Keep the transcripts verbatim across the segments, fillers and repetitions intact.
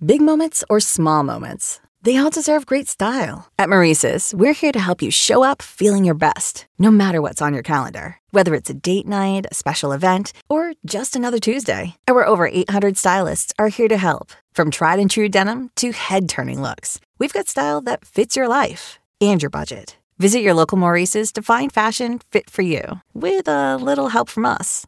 Big moments or small moments, they all deserve great style. At Maurice's, we're here to help you show up feeling your best, no matter what's on your calendar. Whether it's a date night, a special event, or just another Tuesday, our over eight hundred stylists are here to help. From tried and true denim to head-turning looks, we've got style that fits your life and your budget. Visit your local Maurice's to find fashion fit for you, with a little help from us.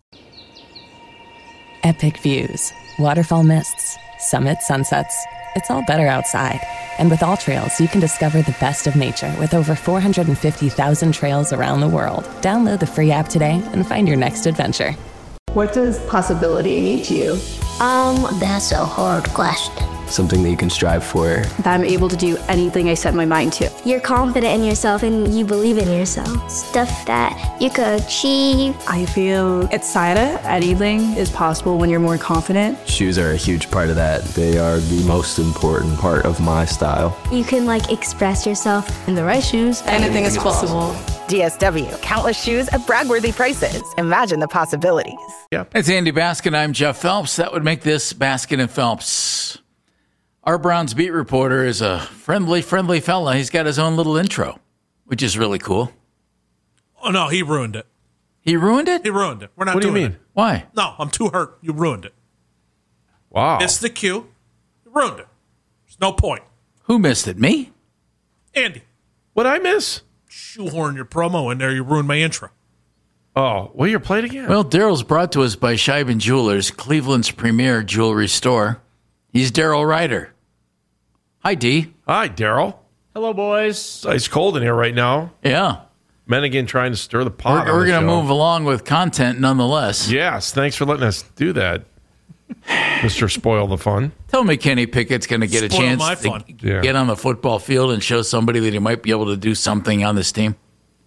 Epic views, waterfall mists, summit sunsets. It's all better outside. And with All Trails, you can discover the best of nature with over four hundred fifty thousand trails around the world. Download the free app today and find your next adventure. What does possibility mean to you? Um, that's a hard question. Something that you can strive for. That I'm able to do anything I set my mind to. You're confident in yourself and you believe in yourself. Stuff that you could achieve. I feel excited. Anything is possible when you're more confident. Shoes are a huge part of that. They are the most important part of my style. You can like express yourself. In the right shoes, anything, anything is possible. possible. D S W, countless shoes at brag-worthy prices. Imagine the possibilities. Yeah. It's Andy Baskin. I'm Jeff Phelps. That would make this Baskin and Phelps. Our Browns beat reporter is a friendly, friendly fella. He's got his own little intro, which is really cool. Oh, no, he ruined it. He ruined it? He ruined it. We're not what doing do you mean? it. Why? No, I'm too hurt. You ruined it. Wow. It's the cue. You ruined it. There's no point. Who missed it? Me? Andy. What'd I miss? Shoehorn your promo in there. You ruined my intro. Oh, well, you're playing again. Well, Daryl's brought to us by Scheiben Jewelers, Cleveland's premier jewelry store. He's Daryl Ryder. Hi, D. Hi, Daryl. Hello, boys. It's cold in here right now. Yeah. Mennigan trying to stir the pot. We're, we're going to move along with content nonetheless. Yes, thanks for letting us do that, Mister Spoil the Fun. Tell me Kenny Pickett's going to get a Spoil chance my to fun. Yeah. get on the football field and show somebody that he might be able to do something on this team.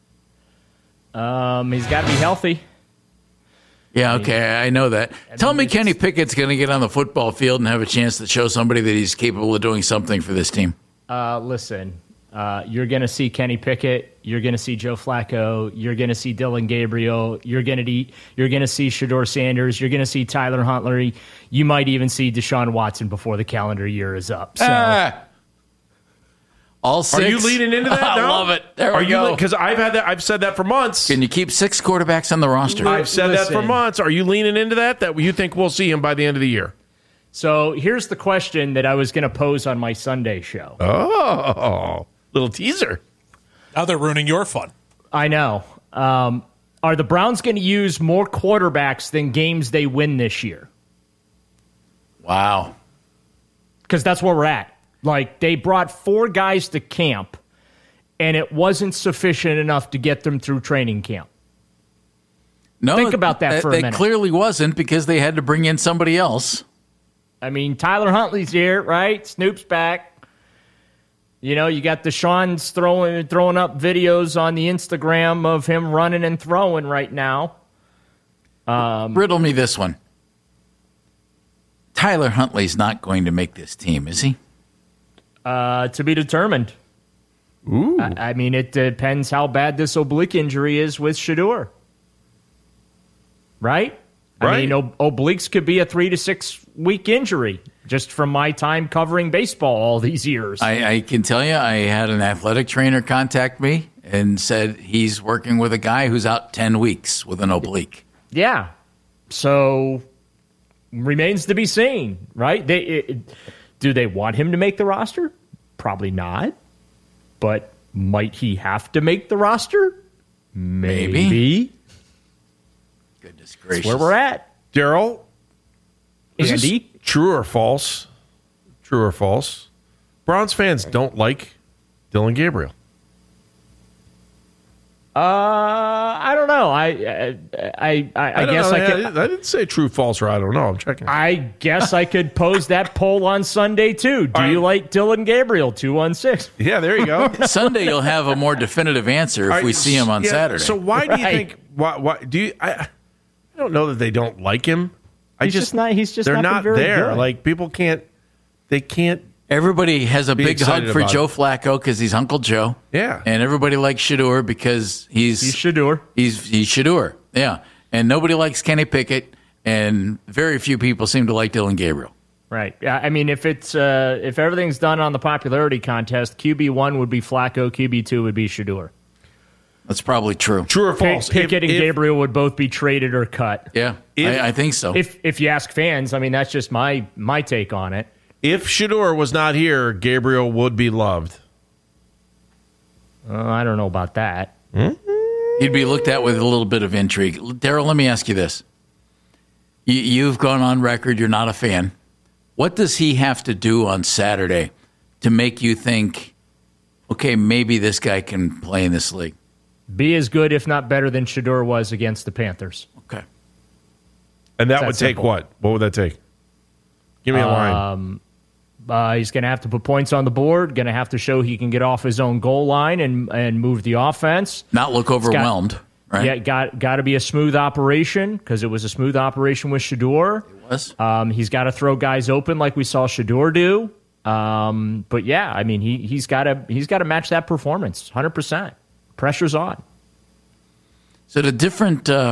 Um, he's got to be healthy. Yeah, okay, I know that. I Tell mean, me Kenny Pickett's going to get on the football field and have a chance to show somebody that he's capable of doing something for this team. Uh, listen, uh, you're going to see Kenny Pickett. You're going to see Joe Flacco. You're going to see Dylan Gabriel. You're going to you're going to see Shedeur Sanders. You're going to see Tyler Huntley. You might even see Deshaun Watson before the calendar year is up. So. Ah. All six. Are you leading into that now? I love it. There Are we you? go. Because I've had that. I've said that for months. Can you keep six quarterbacks on the roster? I've said Listen. that for months. Are you leaning into that? That you think we'll see him by the end of the year? So here's the question that I was going to pose on my Sunday show. Oh, little teaser. Now they're ruining your fun. I know. Um, are the Browns going to use more quarterbacks than games they win this year? Wow. Because that's where we're at. Like, they brought four guys to camp, and it wasn't sufficient enough to get them through training camp. No, Think about that it, for a it minute. clearly wasn't because they had to bring in somebody else. I mean, Tyler Huntley's here, right? Snoop's back. You know, you got Deshaun's throwing throwing up videos on the Instagram of him running and throwing right now. Um, Riddle me this one. Tyler Huntley's not going to make this team, is he? Uh, to be determined. Ooh. I, I mean, it depends how bad this oblique injury is with Shedeur. Right? Right. I mean, ob- obliques could be a three to six week injury, just from my time covering baseball all these years. I, I can tell you, I had an athletic trainer contact me and said he's working with a guy who's out ten weeks with an oblique. Yeah. So, remains to be seen, right? They it, do they want him to make the roster? Probably not. But might he have to make the roster? Maybe. Maybe. Goodness gracious. That's where we're at. Daryl, is Andy? this true or false? True or false? Browns fans don't like Dylan Gabriel. Uh, I don't know. I I I, I, I don't guess know. I I, could. I didn't say true, false, or I don't know. I'm checking. I guess I could pose that poll on Sunday too. Do All you right. like Dylan Gabriel? Two one six. Yeah, there you go. Sunday you'll have a more definitive answer if All right, we see him on yeah, Saturday. So why do you Right. think? Why? Why do you? I, I don't know that they don't like him. I He's just not- he's just they're not been not very there. good. Like people can't. They can't. Everybody has a Be big hug excited for about Joe it. Flacco because he's Uncle Joe. Yeah. And everybody likes Shedeur because he's He's Shedeur. He's he's Shedeur. Yeah. And nobody likes Kenny Pickett, and very few people seem to like Dylan Gabriel. Right. Yeah. I mean, if it's uh, if everything's done on the popularity contest, Q B one would be Flacco, Q B two would be Shedeur. That's probably true. True or false? Pickett if, and if, Gabriel would both be traded or cut. Yeah, if, I, I think so. If if you ask fans, I mean, that's just my my take on it. If Shedeur was not here, Gabriel would be loved. Uh, I don't know about that. Mm-hmm. He'd be looked at with a little bit of intrigue. Daryl, let me ask you this. You, you've gone on record, you're not a fan. What does he have to do on Saturday to make you think, okay, maybe this guy can play in this league? Be as good, if not better, than Shedeur was against the Panthers. Okay. And that It's would that take simple. what? What would that take? Give me a line. Um, uh, he's going to have to put points on the board, going to have to show he can get off his own goal line and, and move the offense. Not look overwhelmed, got, right? Yeah, got, got to be a smooth operation because it was a smooth operation with Shedeur. It was. Um, he's got to throw guys open like we saw Shedeur do. Um, but yeah, I mean, he he's got to he's got to match that performance, one hundred percent. Pressure's on. So the different, uh,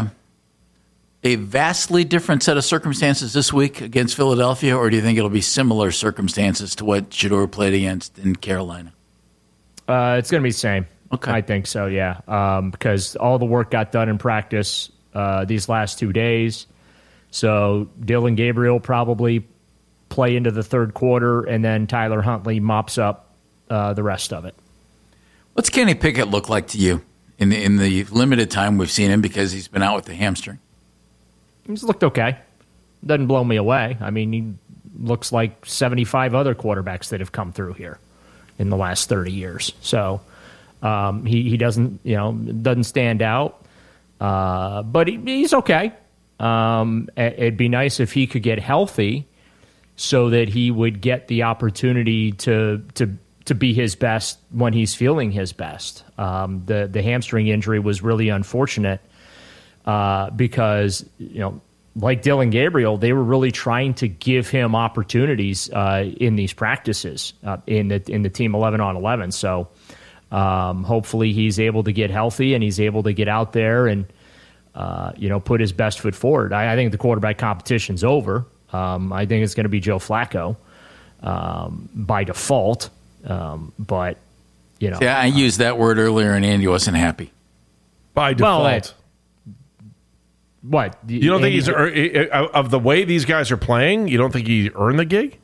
a vastly different set of circumstances this week against Philadelphia, or do you think it'll be similar circumstances to what Shedeur played against in Carolina? Uh, it's going to be the same. Okay. I think so, yeah, um, because all the work got done in practice uh, these last two days. So Dylan Gabriel probably play into the third quarter, and then Tyler Huntley mops up uh, the rest of it. What's Kenny Pickett look like to you in the, in the limited time we've seen him because he's been out with the hamstring? He's looked okay. Doesn't blow me away. I mean, he looks like seventy-five other quarterbacks that have come through here in the last thirty years. So um, he, he doesn't, you know, doesn't stand out. Uh, but he, he's okay. Um, it'd be nice if he could get healthy so that he would get the opportunity to to to be his best when he's feeling his best. Um, the the hamstring injury was really unfortunate uh, because, you know, like Dylan Gabriel, they were really trying to give him opportunities uh, in these practices uh, in the in the team eleven on eleven. So um, hopefully he's able to get healthy and he's able to get out there and uh, you know put his best foot forward. I, I think the quarterback competition's over. Um, I think it's going to be Joe Flacco um, by default. Um, but you know, yeah, I used that word earlier, and Andy wasn't happy. By default. Well, that, what you don't Andy, think he's of the way these guys are playing? You don't think he earned the gig?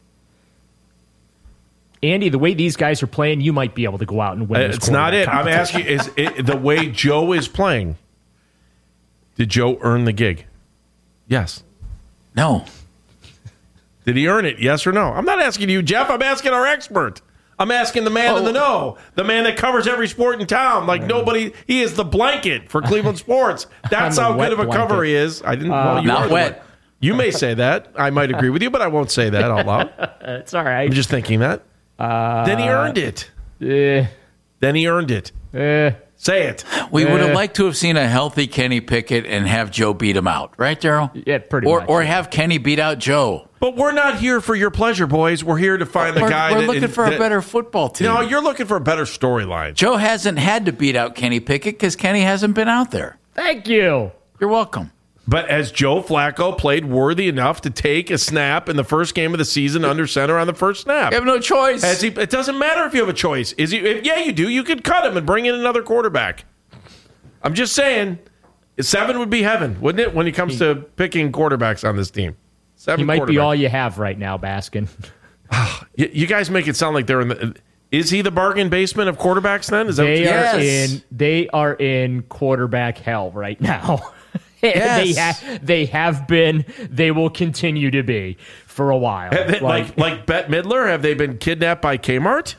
Andy, the way these guys are playing, you might be able to go out and win. Uh, this it's not it. I'm competition. asking: is it, the way Joe is playing? Did Joe earn the gig? Yes. No. Did he earn it? Yes or no? I'm not asking you, Jeff. I'm asking our expert. I'm asking the man oh. in the know, the man that covers every sport in town. Like nobody, he is the blanket for Cleveland sports. That's how good of a blanket. cover he is. I didn't. Uh, well, you not are the wet. one. You may say that. I might agree with you, but I won't say that out loud. It's all right. I'm just thinking that. Uh, then he earned it. Eh, Then he earned it. eh. Say it. We would Eh. have liked to have seen a healthy Kenny Pickett and have Joe beat him out, right, Daryl? Yeah, pretty or, much. Or have Kenny beat out Joe. But we're not here for your pleasure, boys. We're here to find the we're guy. we're that, looking for that, a better football team. No, you're looking for a better storyline. Joe hasn't had to beat out Kenny Pickett because Kenny hasn't been out there. Thank you. You're welcome. But has Joe Flacco played worthy enough to take a snap in the first game of the season under center on the first snap? You have no choice. Has he, it doesn't matter if you have a choice. Is he? If, yeah, you do. You could cut him and bring in another quarterback. I'm just saying, seven would be heaven, wouldn't it, when it comes to picking quarterbacks on this team? Seven He might be quarterbacks. all you have right now, Baskin. You, you guys make it sound like they're in the. Is he the bargain basement of quarterbacks? Then is that They what you are Yes. in. They are in quarterback hell right now. they Yes. ha- they have been. They will continue to be for a while. Have they- like like Bette Midler? Have they been kidnapped by Kmart?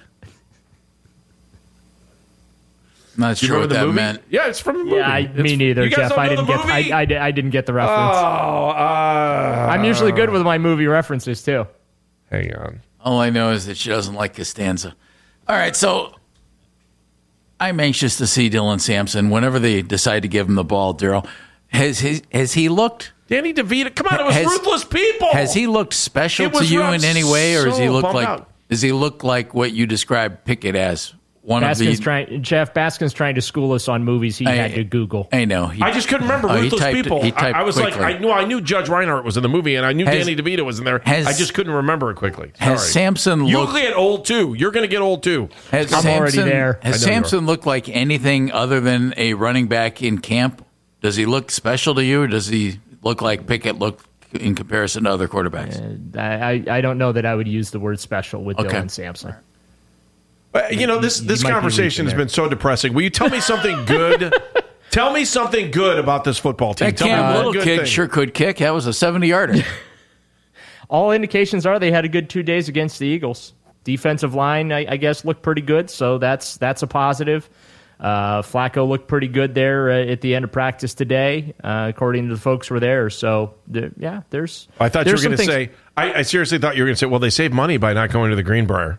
Not You sure what remember the that movie? meant. Yeah, it's from the movie. yeah, I, It's- me neither, you guys Jeff. don't I know didn't the get. I, movie? I, I didn't get the reference. Oh, uh, I'm usually good with my movie references too. Hang on. All I know is that she doesn't like Costanza. All right, so I'm anxious to see Dylan Sampson whenever they decide to give him the ball, Daryl. Has he, has he looked... Danny DeVito, come on, it was Has- Ruthless People. Has he looked special It to was you rough. in any way, or does he So look bummed like out. does he look like what you described Pickett as one Baskin's of the trying, Jeff Baskin's trying to school us on movies he I, had to Google. I know. He, I just couldn't remember oh, Ruthless typed, People. I, I was quickly. like, I knew I knew Judge Reinhardt was in the movie, and I knew has, Danny DeVito was in there. Has, I just couldn't remember it quickly. Sorry. Has Samson You looked... get old, too. You're going to get old, too. Has I'm Samson, already there. Has Samson looked like anything other than a running back in camp? Does he look special to you, or does he look like Pickett looked in comparison to other quarterbacks? Uh, I, I don't know that I would use the word special with Okay. Dylan Sampson. Uh, you know, this, this conversation has been so depressing. Will you tell me something good? Tell me something good about this football team. That Tell Cam me Little good kid thing. sure could kick. That was a seventy-yarder. All indications are they had a good two days against the Eagles. Defensive line, I, I guess, looked pretty good, so that's that's a positive. Uh, Flacco looked pretty good there uh, at the end of practice today, uh, according to the folks who were there. So, there, yeah, there's. I thought you were there's going to some say, I, I seriously thought you were going to say, well, they saved money by not going to the Greenbrier.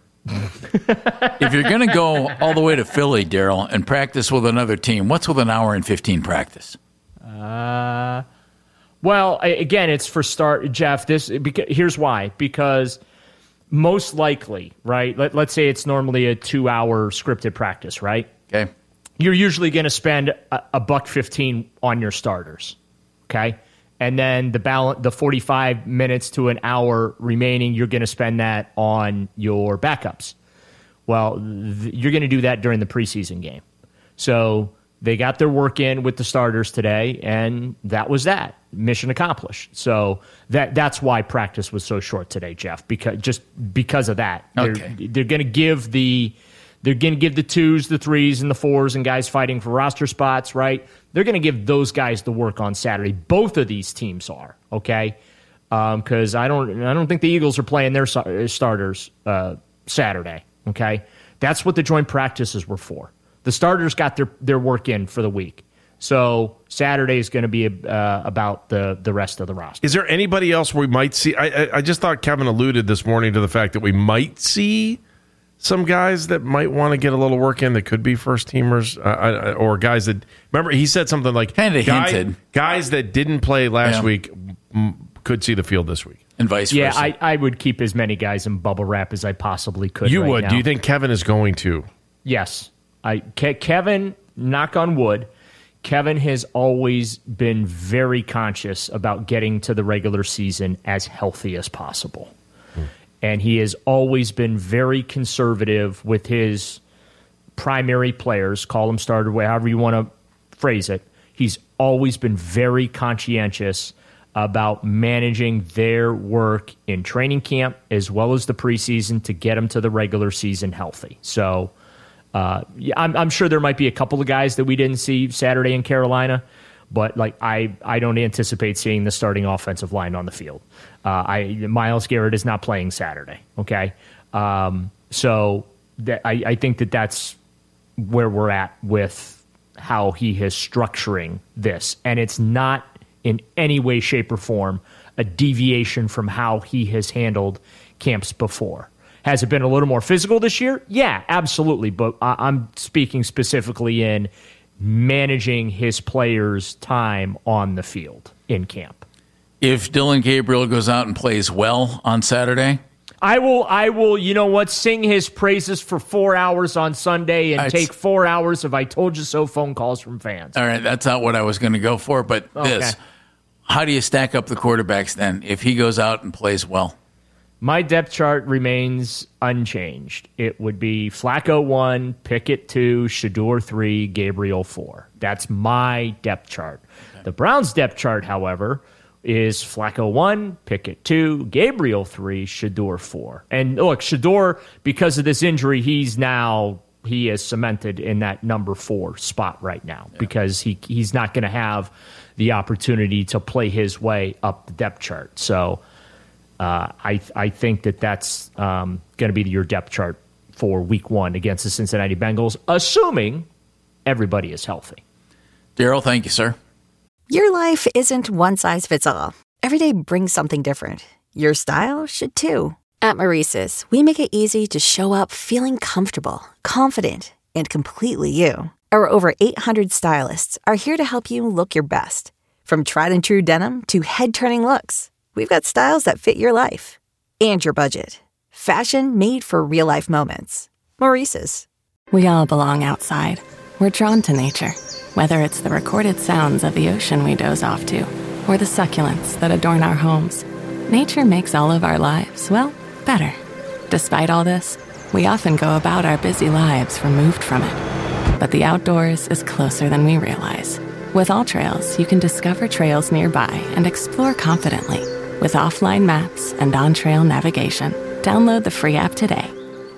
If you're going to go all the way to Philly, Daryl, and practice with another team, what's with an hour and fifteen practice? Uh, well, I, again, it's for start, Jeff. This because, here's why. Because most likely, right? Let, let's say it's normally a two-hour scripted practice, right? Okay. You're usually going to spend a, a buck fifteen on your starters, okay? And then the balance, the forty-five minutes to an hour remaining, you're going to spend that on your backups. Well, th- you're going to do that during the preseason game. So they got their work in with the starters today, and that was that. Mission accomplished. So that that's why practice was so short today, Jeff, because just because of that. Okay. They're, they're going to give the they're going to give the twos, the threes, and the fours, and guys fighting for roster spots, right? They're going to give those guys the work on Saturday. Both of these teams are, okay? Because um, I don't I don't think the Eagles are playing their starters uh, Saturday, okay? That's what the joint practices were for. The starters got their, their work in for the week. So Saturday is going to be uh, about the, the rest of the roster. Is there anybody else we might see? I, I, I just thought Kevin alluded this morning to the fact that we might see some guys that might want to get a little work in that could be first teamers, uh, or guys that remember he said something like kind of guy, hinted guys that didn't play last yeah. week m- could see the field this week, and vice yeah, versa. Yeah, I, I would keep as many guys in bubble wrap as I possibly could. You right would? now. Do you think Kevin is going to? Yes, I Ke- Kevin. Knock on wood. Kevin has always been very conscious about getting to the regular season as healthy as possible. And he has always been very conservative with his primary players, call them starter, however you want to phrase it. He's always been very conscientious about managing their work in training camp as well as the preseason to get them to the regular season healthy. So uh, yeah, I'm, I'm sure there might be a couple of guys that we didn't see Saturday in Carolina, but like I, I don't anticipate seeing the starting offensive line on the field. Uh, I Myles Garrett is not playing Saturday. Okay, um, so that, I, I think that that's where we're at with how he is structuring this, and it's not in any way, shape, or form a deviation from how he has handled camps before. Has it been a little more physical this year? Yeah, absolutely. But I, I'm speaking specifically in managing his players' time on the field in camp. If Dylan Gabriel goes out and plays well on Saturday, I will, I will, you know what, sing his praises for four hours on Sunday and It's, take four hours of I told you so phone calls from fans. All right, that's not what I was going to go for, but Okay. this, how do you stack up the quarterbacks then if he goes out and plays well? My depth chart remains unchanged. It would be Flacco one, Pickett two, Shador three, Gabriel four. That's my depth chart. Okay. The Browns' depth chart, however, is Flacco one, Pickett two, Gabriel three, Shador four. And look, Shador, because of this injury, he's now he is cemented in that number four spot right now yeah. because he he's not going to have the opportunity to play his way up the depth chart. So uh, I I think that that's um, going to be your depth chart for Week One against the Cincinnati Bengals, assuming everybody is healthy. Daryl, thank you, sir. Your life isn't one size fits all. Every day brings something different. Your style should too. At Maurice's, we make it easy to show up feeling comfortable, confident, and completely you. Our over eight hundred stylists are here to help you look your best. From tried and true denim to head-turning looks, we've got styles that fit your life and your budget. Fashion made for real-life moments. Maurice's. We all belong outside. We're drawn to nature, whether it's the recorded sounds of the ocean we doze off to, or the succulents that adorn our homes. Nature makes all of our lives, well, better. Despite all this, we often go about our busy lives removed from it. But the outdoors is closer than we realize. With AllTrails, you can discover trails nearby and explore confidently. With offline maps and on-trail navigation, download the free app today.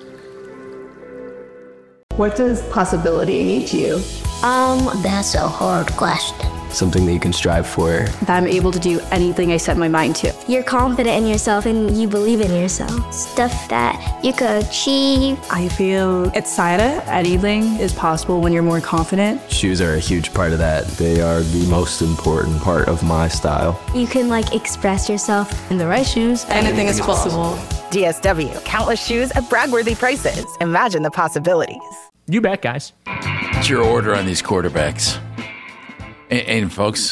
What does possibility mean to you? Um, that's a hard question. Something that you can strive for. That I'm able to do anything I set my mind to. You're confident in yourself and you believe in yourself. Stuff that you could achieve. I feel excited. Anything is possible when you're more confident. Shoes are a huge part of that. They are the most important part of my style. You can like express yourself. In the right shoes, anything is possible. D S W, countless shoes at brag-worthy prices. Imagine the possibilities. You bet, guys. What's your order on these quarterbacks? And, and folks,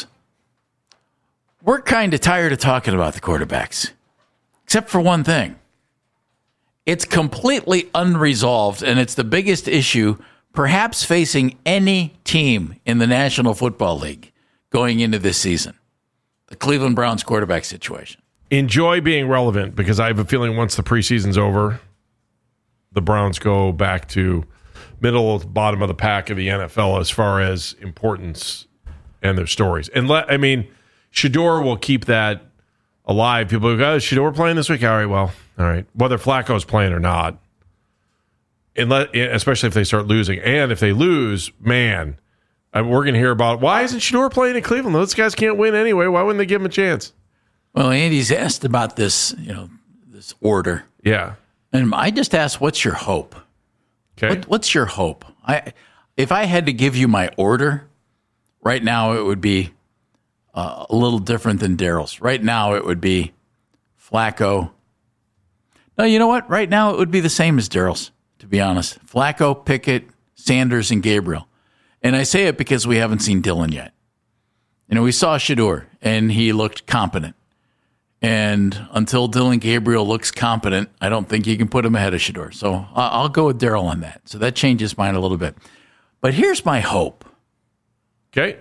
we're kind of tired of talking about the quarterbacks, except for one thing. It's completely unresolved, and it's the biggest issue perhaps facing any team in the National Football League going into this season. The Cleveland Browns quarterback situation. Enjoy being relevant, because I have a feeling once the preseason's over, the Browns go back to middle, bottom of the pack of the N F L as far as importance and their stories. And let, I mean, Shedeur will keep that alive. People go, oh, Shedeur playing this week? All right, well, all right. Whether Flacco's playing or not, and let, especially if they start losing. And if they lose, man, we're going to hear about, why isn't Shedeur playing in Cleveland? Those guys can't win anyway. Why wouldn't they give him a chance? Well, Andy's asked about this, you know, this order. Yeah. And I just asked, what's your hope? Okay. What, what's your hope? I, if I had to give you my order, right now it would be uh, a little different than Daryl's. Right now it would be Flacco. No, you know what? Right now it would be the same as Daryl's, to be honest. Flacco, Pickett, Sanders, and Gabriel. And I say it because we haven't seen Dillon yet. You know, we saw Shedeur, and he looked competent. And until Dillon Gabriel looks competent, I don't think you can put him ahead of Shedeur. So I'll go with Daryl on that. So that changes mine a little bit. But here's my hope. Okay.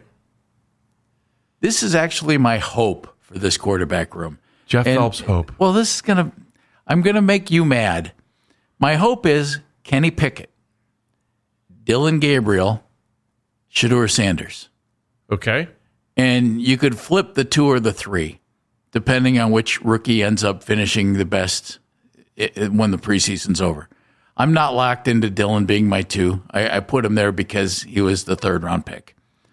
This is actually my hope for this quarterback room. Jeff and, Phelps' hope. Well, this is going to, I'm going to make you mad. My hope is Kenny Pickett, Dillon Gabriel, Shedeur Sanders. Okay. And you could flip the two or the three, depending on which rookie ends up finishing the best when the preseason's over. I'm not locked into Dillon being my two. I, I put him there because he was the third round pick.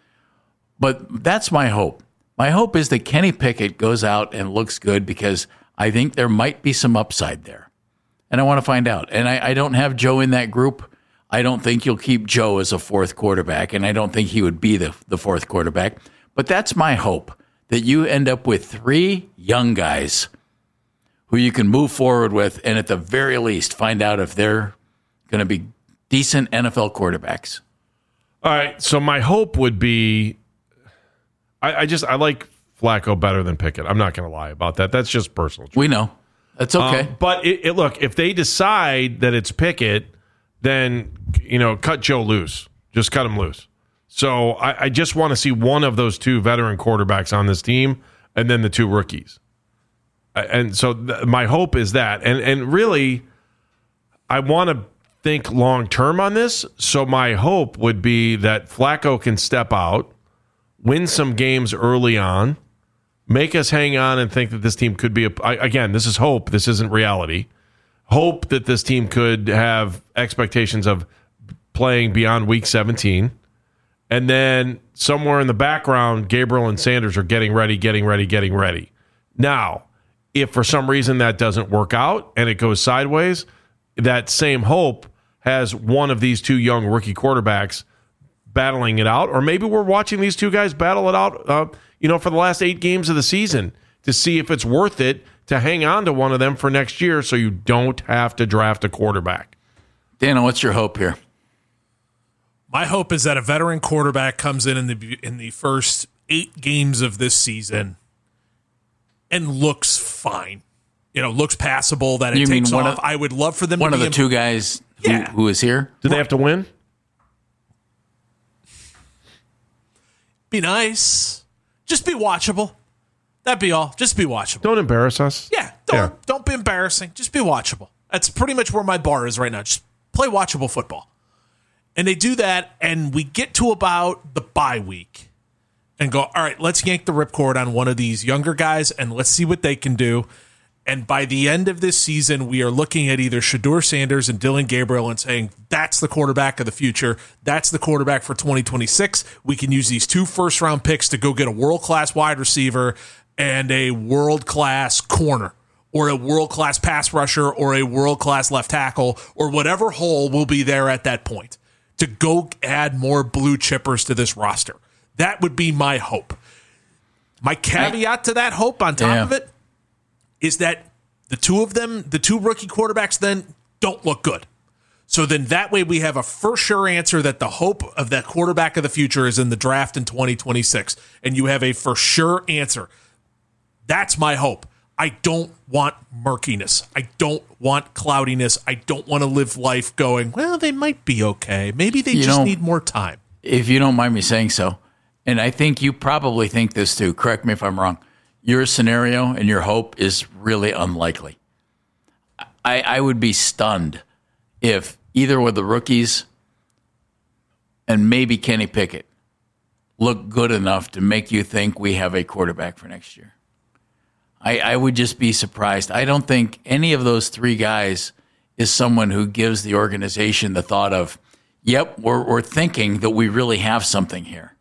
But that's my hope. My hope is that Kenny Pickett goes out and looks good, because I think there might be some upside there. And I want to find out. And I, I don't have Joe in that group. I don't think you'll keep Joe as a fourth quarterback, and I don't think he would be the, the fourth quarterback. But that's my hope, that you end up with three young guys who you can move forward with, and at the very least find out if they're going to be decent N F L quarterbacks. All right, so my hope would be, I, I just I like Flacco better than Pickett. I'm not going to lie about that. That's just personal choice. We know. That's okay. Um, but it, it, look, if they decide that it's Pickett, then, you know, cut Joe loose. Just cut him loose. So I, I just want to see one of those two veteran quarterbacks on this team, and then the two rookies. And so th- my hope is that. And and really, I want to think long-term on this. So my hope would be that Flacco can step out, win some games early on, make us hang on and think that this team could be, a, I, again, this is hope. This isn't reality. Hope that this team could have expectations of playing beyond week seventeen. And then somewhere in the background, Gabriel and Sanders are getting ready, getting ready, getting ready. Now, if for some reason that doesn't work out and it goes sideways, that same hope has one of these two young rookie quarterbacks battling it out. Or maybe we're watching these two guys battle it out, uh, you know, for the last eight games of the season to see if it's worth it to hang on to one of them for next year so you don't have to draft a quarterback. Dana, what's your hope here? My hope is that a veteran quarterback comes in in the in the first eight games of this season and looks fine. You know, looks passable, that it you takes mean one off. Of, I would love for them one to of be the in, two guys who, yeah. who is here. Do they have to win? be nice. Just be watchable. That'd be all. Just be watchable. Don't embarrass us. Yeah, don't Yeah. don't be embarrassing. Just be watchable. That's pretty much where my bar is right now. Just play watchable football. And they do that, and we get to about the bye week and go, all right, let's yank the ripcord on one of these younger guys, and let's see what they can do. And by the end of this season, we are looking at either Shedeur Sanders and Dillon Gabriel and saying, that's the quarterback of the future. That's the quarterback for twenty twenty-six. We can use these two first-round picks to go get a world-class wide receiver and a world-class corner, or a world-class pass rusher, or a world-class left tackle, or whatever hole will be there at that point, to go add more blue chippers to this roster. That would be my hope. My caveat to that hope on top yeah. of it is that the two of them, the two rookie quarterbacks, then don't look good. So then that way we have a for sure answer that the hope of that quarterback of the future is in the draft in twenty twenty-six. And you have a for sure answer. That's my hope. I don't want murkiness. I don't want cloudiness. I don't want to live life going, well, they might be okay. Maybe they You just know, need more time. If you don't mind me saying so, and I think you probably think this too, correct me if I'm wrong, your scenario and your hope is really unlikely. I, I would be stunned if either of the rookies and maybe Kenny Pickett look good enough to make you think we have a quarterback for next year. I, I would just be surprised. I don't think any of those three guys is someone who gives the organization the thought of, yep, we're, we're thinking that we really have something here.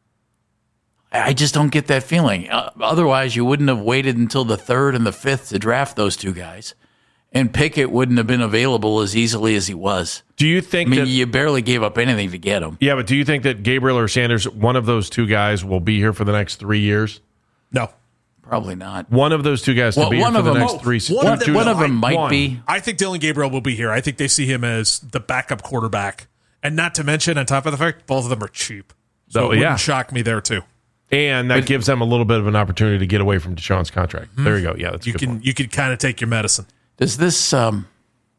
I just don't get that feeling. Uh, otherwise, you wouldn't have waited until the third and the fifth to draft those two guys. And Pickett wouldn't have been available as easily as he was. Do you think I mean, that, you barely gave up anything to get him. yeah, but do you think that Gabriel or Sanders, one of those two guys, will be here for the next three years? No. Probably not. One of those two guys Well, to be one here for of the them- next three one two- of them- two- One of them might one. be. I think Dillon Gabriel will be here. I think they see him as the backup quarterback. And not to mention, on top of the fact, both of them are cheap. So Oh, it wouldn't yeah. shock me there, too. And that gives them a little bit of an opportunity to get away from Deshaun's contract. Hmm. There you go. Yeah, that's a You good can point. you can kind of take your medicine. Does this um,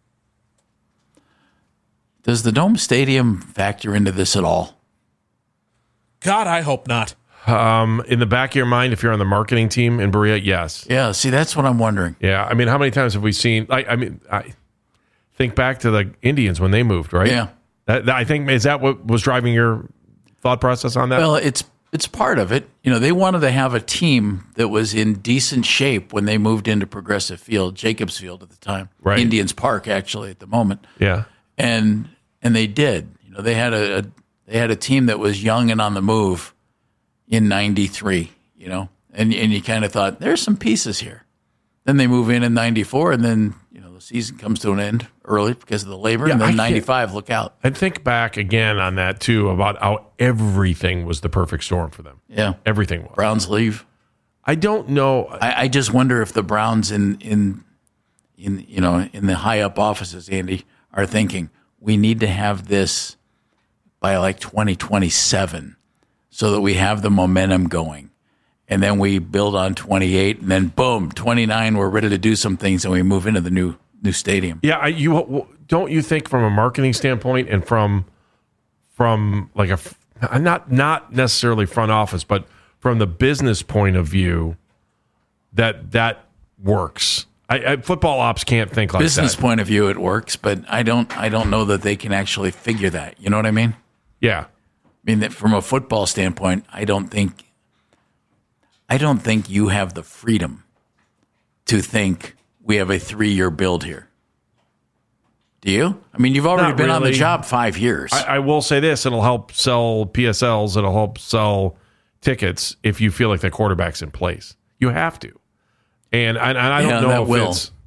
does the Dome Stadium factor into this at all? God, I hope not. Um, in the back of your mind, if you're on the marketing team in Berea, yes. Yeah, see, that's what I'm wondering. Yeah, I mean, how many times have we seen? I, I mean, I think back to the Indians when they moved, right? Yeah. That, that- I think is that what was driving your thought process on that? Well, it's it's part of it. You know, they wanted to have a team that was in decent shape when they moved into Progressive Field, Jacobs Field at the time, Right. Indians Park actually at the moment, yeah. and and they did. You know, they had a, a they had a team that was young and on the move in ninety-three. You know, and and you kind of thought there's some pieces here. Then they move in in ninety-four, and then you know the season comes to an end early because of the labor, Yeah, and I then can't- ninety-five. Look out! I think back again on that too about how everything was the perfect storm for them. Yeah, Everything was. Browns leave. I don't know. I, I just wonder if the Browns in in in you know in the high up offices, Andy, are thinking we need to have this by like twenty twenty-seven so that we have the momentum going, and then we build on twenty-eight, and then boom, twenty-nine, we're ready to do some things, and we move into the new new stadium. Yeah, I, you don't you think from a marketing standpoint and from from like a not not necessarily front office, but from the business point of view, that that works. I, I, football ops can't think like Business that. point of view, it works, but I don't I don't know that they can actually figure that. You know what I mean? Yeah, I mean, that from a football standpoint, I don't think, I don't think you have the freedom to think we have a three-year build here. Do you? I mean, you've already Not been on the really. job five years. I, I will say this: it'll help sell P S Ls. It'll help sell tickets if you feel like the quarterback's in place. You have to, and I, and I don't Yeah, know that if will. it's.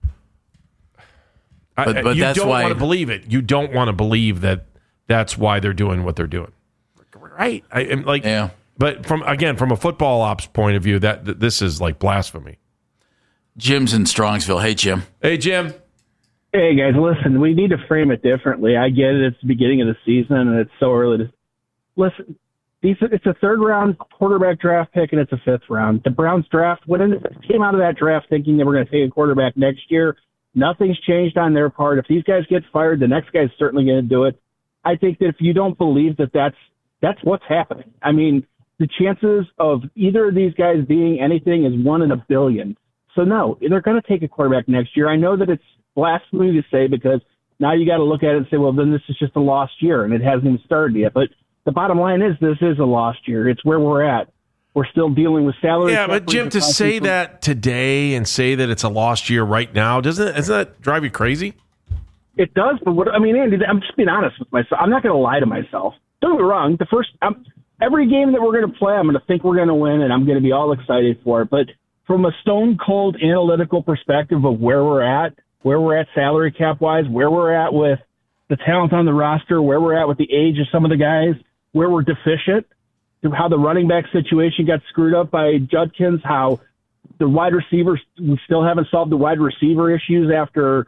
I- But- but you that's don't why- want to believe it. You don't want to believe that that's why they're doing what they're doing. Right? I am like, Yeah. But from again, from a football ops point of view, that, that this is like blasphemy. Jim's in Strongsville. Hey, Jim. Hey, Jim. Hey, guys, listen, we need to frame it differently. I get it. It's the beginning of the season, and it's so early to listen. These, it's a third-round quarterback draft pick, and it's a fifth round. The Browns draft went in, came out of that draft thinking they were going to take a quarterback next year. Nothing's changed on their part. If these guys get fired, the next guy's certainly going to do it. I think that if you don't believe that that's that's what's happening. I mean, the chances of either of these guys being anything is one in a billion. So no, they're going to take a quarterback next year. I know that it's blasphemy to say because now you got to look at it and say, well, then this is just a lost year and it hasn't even started yet. But the bottom line is this is a lost year. It's where we're at. We're still dealing with salary. Yeah, but Jim, to say people. that today and say that it's a lost year right now, doesn't it, doesn't that drive you crazy? It does, but what I mean, Andy, I'm just being honest with myself. I'm not going to lie to myself. Don't get me wrong. The first, I'm, every game that we're going to play, I'm going to think we're going to win, and I'm going to be all excited for it. But from a stone cold analytical perspective of where we're at, where we're at salary cap wise, where we're at with the talent on the roster, where we're at with the age of some of the guys, where we're deficient, how the running back situation got screwed up by Judkins, how the wide receivers, we still haven't solved the wide receiver issues after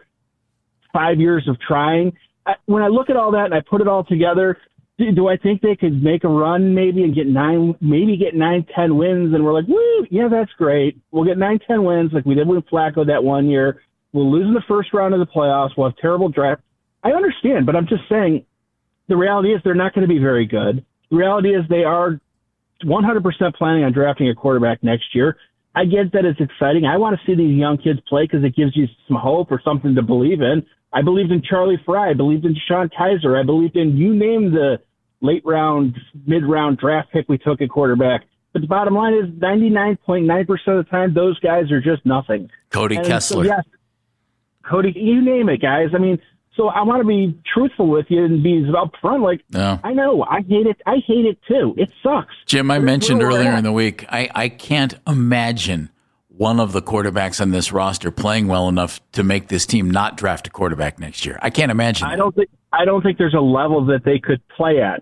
five years of trying. I, when I look at all that and I put it all together, do, do I think they could make a run maybe and get nine, maybe get nine, ten wins? And we're like, woo, yeah, that's great. We'll get nine, ten wins like we did with Flacco that one year. We'll lose in the first round of the playoffs. We'll have terrible draft. I understand, but I'm just saying the reality is they're not going to be very good. The reality is they are one hundred percent planning on drafting a quarterback next year. I get that it's exciting. I want to see these young kids play because it gives you some hope or something to believe in. I believed in Charlie Fry. I believed in Deshaun Kaiser. I believed in, you name the late round, mid round draft pick we took at quarterback. But the bottom line is ninety-nine point nine percent of the time, those guys are just nothing. Cody and Kessler. So, yes, Cody, you name it, guys. I mean, so I want to be truthful with you and be upfront. Like, no. I know, I hate it. I hate it too. It sucks. Jim, I But mentioned we're earlier at. in the week, I, I can't imagine one of the quarterbacks on this roster playing well enough to make this team not draft a quarterback next year. I can't imagine. I that. don't think I don't think there's a level that they could play at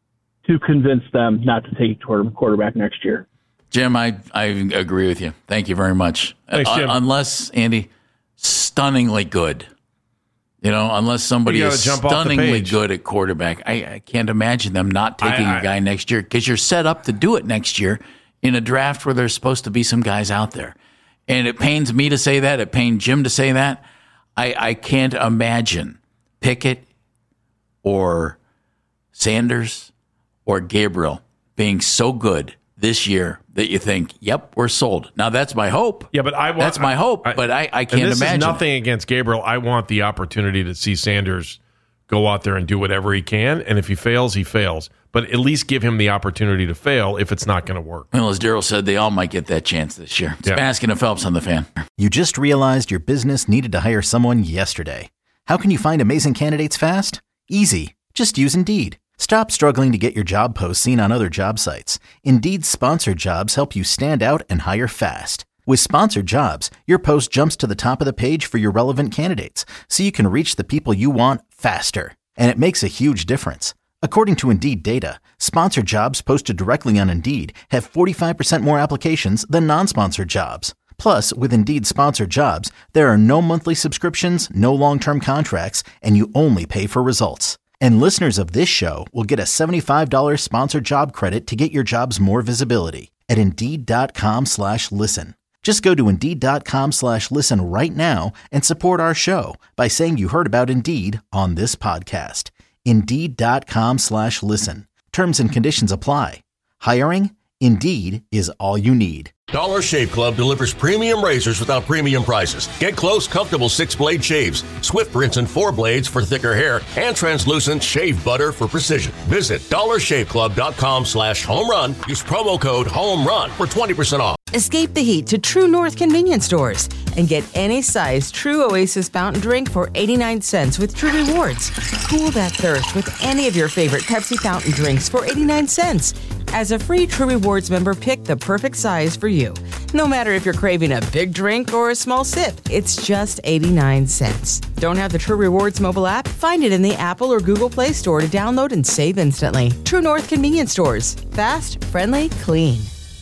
to convince them not to take a quarterback next year. Jim, I, I agree with you. Thank you very much. Thanks, Jim. Uh, unless, Andy, stunningly good. You know, unless somebody You gotta is jump off the stunningly page. good at quarterback, I, I can't imagine them not taking I- I- a guy next year because you're set up to do it next year in a draft where there's supposed to be some guys out there. And it pains me to say that. It pained Jim to say that. I, I can't imagine Pickett or Sanders or Gabriel being so good this year that you think, yep, we're sold. Now, that's my hope. Yeah, but I want, That's my hope, but I, I can't and this imagine is it. nothing against Gabriel. I want the opportunity to see Sanders go out there and do whatever he can, and if he fails, he fails. But at least give him the opportunity to fail if it's not going to work. Well, as Daryl said, they all might get that chance this year. It's Yeah. Baskin and Phelps on the Fan. You just realized your business needed to hire someone yesterday. How can you find amazing candidates fast? Easy. Just use Indeed. Stop struggling to get your job posts seen on other job sites. Indeed's sponsored jobs help you stand out and hire fast. With sponsored jobs, your post jumps to the top of the page for your relevant candidates, so you can reach the people you want faster. And it makes a huge difference. According to Indeed data, sponsored jobs posted directly on Indeed have forty-five percent more applications than non-sponsored jobs. Plus, with Indeed sponsored jobs, there are no monthly subscriptions, no long-term contracts, and you only pay for results. And listeners of this show will get a seventy-five dollars sponsored job credit to get your jobs more visibility at Indeed.com slash listen. Just go to Indeed.com slash listen right now and support our show by saying you heard about Indeed on this podcast. Indeed.com slash listen. Terms and conditions apply. Hiring? Indeed is all you need. Dollar Shave Club delivers premium razors without premium prices. Get close, comfortable six-blade shaves, Swift rinse and four blades for thicker hair, and translucent shave butter for precision. Visit dollarshaveclub.com slash home run. Use promo code home run for twenty percent off. Escape the heat to True North convenience stores and get any size True Oasis fountain drink for eighty-nine cents with True Rewards. Cool that thirst with any of your favorite Pepsi fountain drinks for eighty-nine cents. As a free True Rewards member, pick the perfect size for you. No matter if you're craving a big drink or a small sip, it's just eighty-nine cents. Don't have the True Rewards mobile app? Find it in the Apple or Google Play Store to download and save instantly. True North convenience stores. Fast, friendly, clean.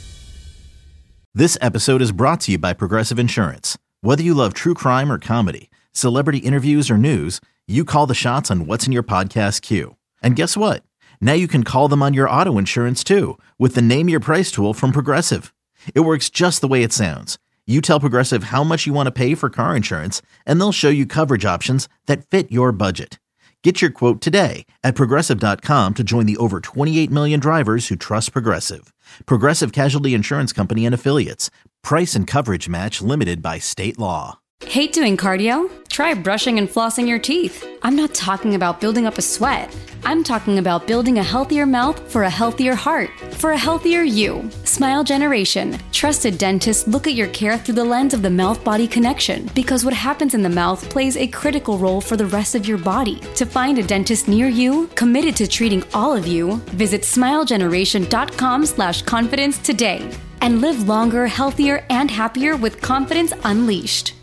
This episode is brought to you by Progressive Insurance. Whether you love true crime or comedy, celebrity interviews or news, you call the shots on what's in your podcast queue. And guess what? Now you can call them on your auto insurance too with the Name Your Price tool from Progressive. It works just the way it sounds. You tell Progressive how much you want to pay for car insurance, and they'll show you coverage options that fit your budget. Get your quote today at Progressive dot com to join the over twenty-eight million drivers who trust Progressive. Progressive Casualty Insurance Company and Affiliates. Price and coverage match limited by state law. Hate doing cardio? Try brushing and flossing your teeth. I'm not talking about building up a sweat. I'm talking about building a healthier mouth for a healthier heart, for a healthier you. Smile Generation. Trusted dentists look at your care through the lens of the mouth-body connection, because what happens in the mouth plays a critical role for the rest of your body. To find a dentist near you, committed to treating all of you, visit smilegeneration.com slash confidence today. And live longer, healthier, and happier with confidence unleashed.